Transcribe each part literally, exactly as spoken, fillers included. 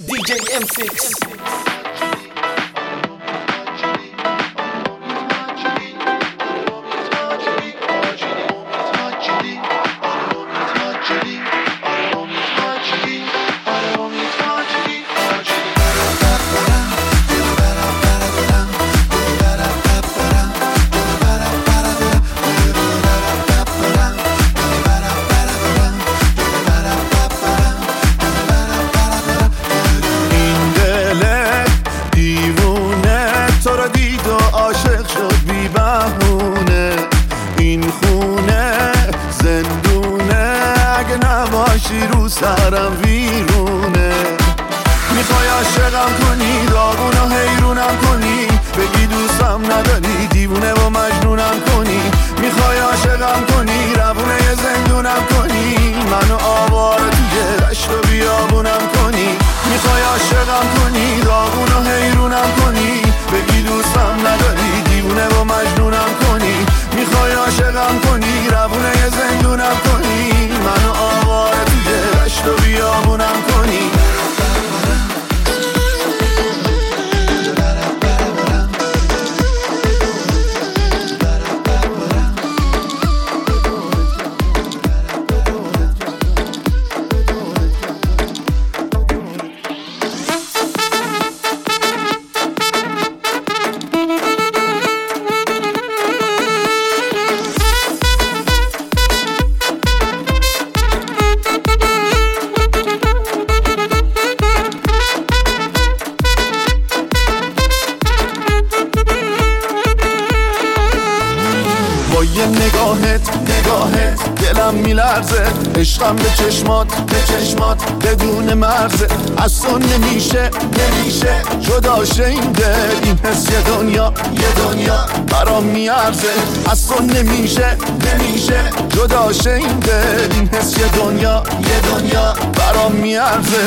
دی جی ام سیکس. رو سرم ویرونه، میخوای عاشقم کنی، داغونو حیرونم کنی، بگی دوستم نداری، دیوونه و مجنونم کنی، میخوای عاشقم کنی، روونه یه زندونم کنی، منو آواره توی دشت و بیابونم کنی، میخوای عاشقم کنی، داغونو حیرونم کنی، بگی دوستم نداری، دیوونه و مجنونم کنی، میخوای عاشقم کنی، روونه یه زندونم کنی، منو آواره توی دشت و بیابونم کنی. یه نگاهت نگاهت دلم میلرزه، عشقم به چشمات به چشمات بدون مرزه، از تو نمیشه نمیشه جدا شه این دل، این حس یه دنیا یه دنیا برام میارزه، از تو نمیشه نمیشه جدا شه این دل، این حس یه دنیا یه دنیا برام میارزه.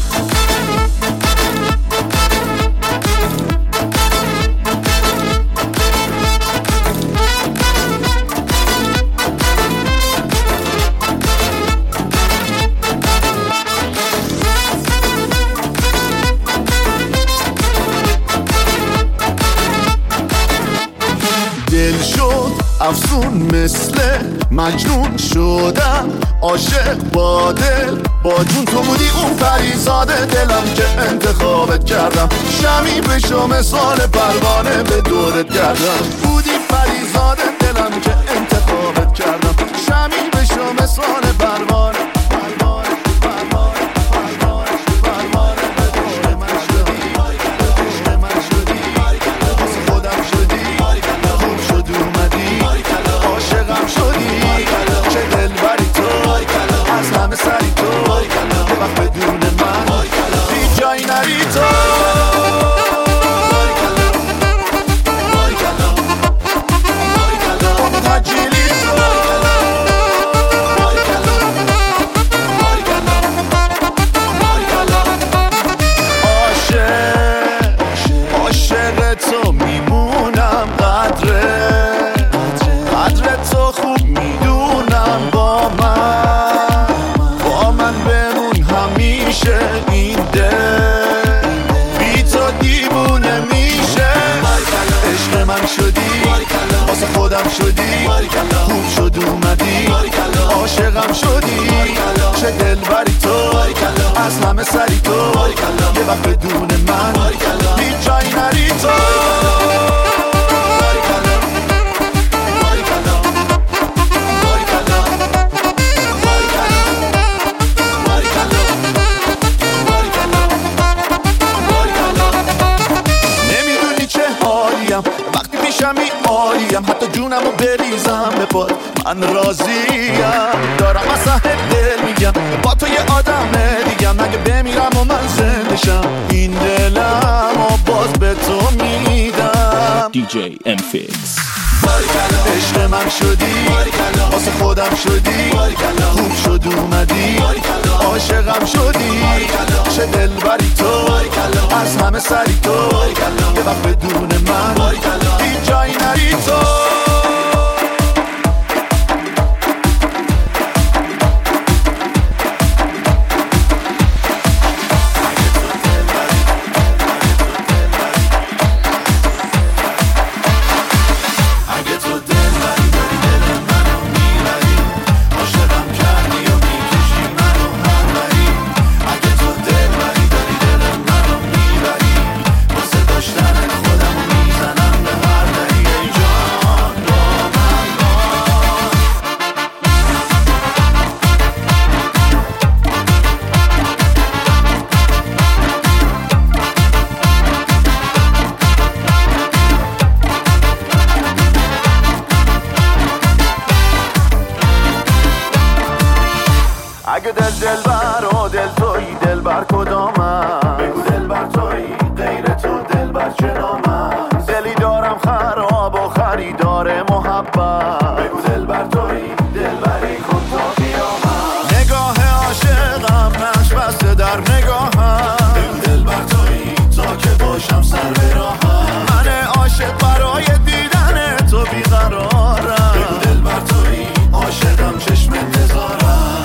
دل شد افسون مثل مجنون شدم، عاشق با دل با جون تو بودی اون پریزاده دلم که انتخابت کردم، شمی بشو مثال پروانه به دورت گردم، بودی پریزاده دلم که انتخابت کردم، شمی بشو مثال پروانه پروانه پروانه پروانه پروانه به دور من شدی، به دور من شدی، واسه خودم شدی، خوب شد اومدی، عاشقم شدی، چه دلبری تو، از همه سری تو، یه وقت بدون من بی جایی نری تو. این دل بی تو دیوونه میشه، عشق من شدی، واسه خودم شدی، خوب شد اومدی، عاشقم شدی، چه دلبری تو، از همه سری تو، یه وقت بدون من هیچ جایی نری تو. وقتی پیشمی عالیم، حتی جونمو بریزم به پات من راضیم، دارم از ته دل میگم با تو یه آدم دیگم، اگه بمیرم و من زنده شم این دلم و باز به تو میدم. دی جی ام سیکس. عشق من شدی، واسه خودم شدی، خوب شد اومدی، عاشقم شدی، چه دلبری تو، از همه سری تو، یه وقت بدون من هیچ جایی نری تو. من بگو دل بر تویی غیر تو دل بر جنام است دلی دارم خراب و خریدار محبت بگو دل بر تویی دل بری کن تا قیامت نگاه عاشقم نقش بسته در نگاهم بگو دل بر تویی تا که باشم سر به راهم من عاشق برای دیدن تو بیقرارم بگو دل بر تویی عاشقم چشم انتظارم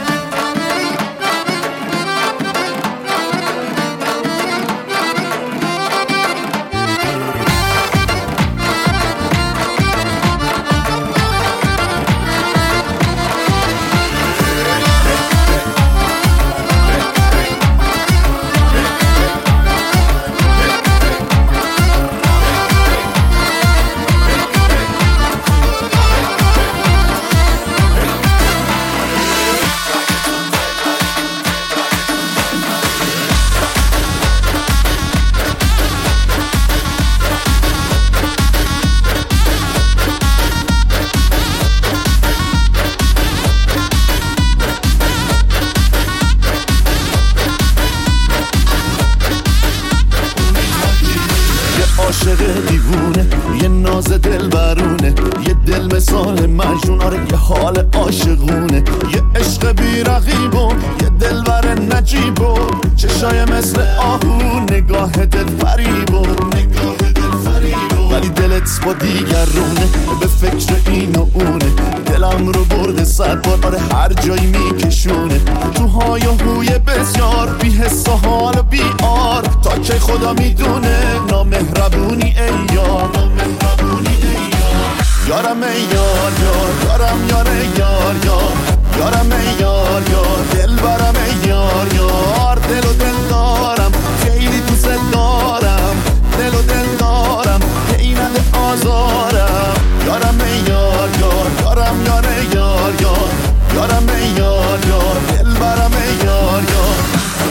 عاشق دیوونه یه ناز دل برونه یه دل مثال مجنون آره یه حال عاشقونه یه عشق بی رقیب و یه دل بر نجیب و چشای مثل آهو نگاه دل فریب و نگاه دل فریب ولی دلت با دیگرونه به فکر این و اونه دلم رو برده صد بار آره هر جایی میکشونه تو های و هوی بسیار بی حس و حال و بی آر تا که خدا میدونه نامهربونی ای یار نامهربونی ای یار یارم ای یار یار یارم یار یار یار یارم ای یار یار دل برم ای یار یار دل و دل دارم خیلی دوست دارم دل و دل دارم ایننده آزارم یارم ای یار یار یارم یار یار یار یارم ای یار یار دل برم ای یار یار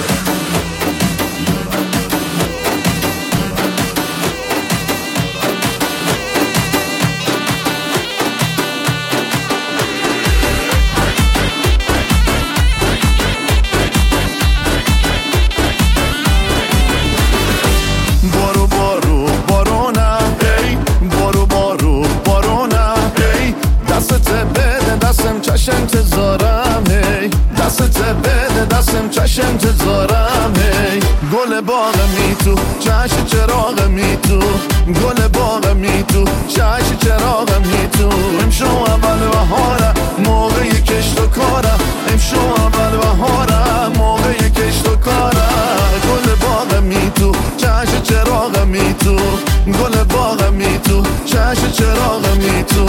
چش انتظارم هی دستت بده دستم چش انتظارم هی گل باغ می تو چش چراغ می تو گل باغ می تو چش چراغ می تو امشو اول بهارم موقع کشت و کارم امشو اول بهارم موقع کشت و کارم گل باغ می تو چش چراغ می تو گل باغ می تو چش چراغ می تو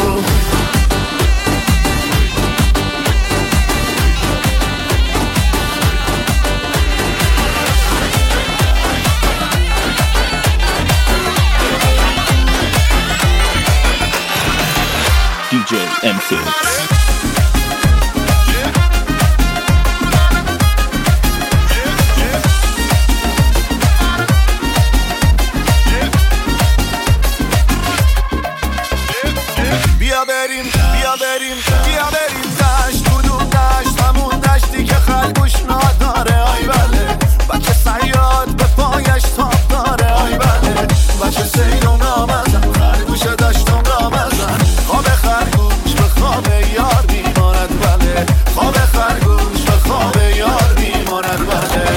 دی جی ام Fix. بیا بریم بیا بریم بیا بریم دشت کدوم دشت همون دشتی که خلقوش نداره آی بله بچه صیاد به پایش تاب داره آی بله بچه سیرم را مزن خرگوش دشتم را مزن خواب خرگوش به خواب یار میماند بله خواب خرگوش به خواب یار میماند بله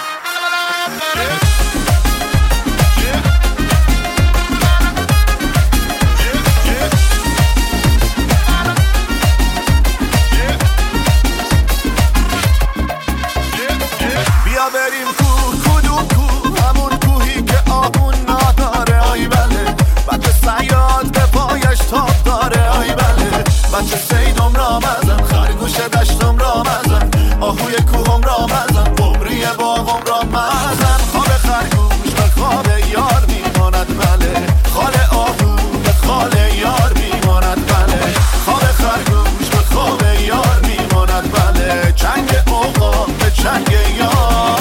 بریم کوه کدوم کوه همون کوهی که آهون نداره آی بله بچه صیاد به پایش تاب داره آی بله بچه سیدم را مزن خرگوش دشتم را مزن آهوی کوهم را مزن قمری باغم را مزن خواب خرگوش به خواب یار میماند بله خال آهو به خال یار میماند بله خواب خرگوش به خواب یار میماند بله چنگ اوقا به چنگ یار